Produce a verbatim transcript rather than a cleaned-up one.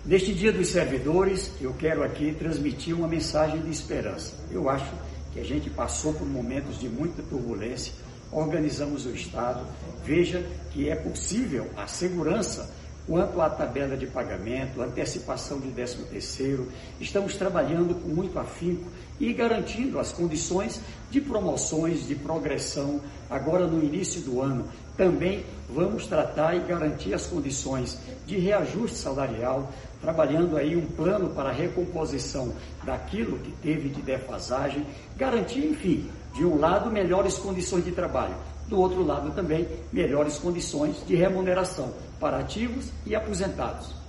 Neste Dia dos Servidores, eu quero aqui transmitir uma mensagem de esperança. Eu acho que a gente passou por momentos de muita turbulência, organizamos o Estado, veja que é possível a segurança quanto à tabela de pagamento, antecipação de décimo terceiro, estamos trabalhando com muito afinco e garantindo as condições de promoções, de progressão. Agora, no início do ano, também vamos tratar e garantir as condições de reajuste salarial, trabalhando aí um plano para a recomposição daquilo que teve de defasagem, garantir, enfim, de um lado, melhores condições de trabalho, do outro lado também, melhores condições de remuneração para ativos e aposentados.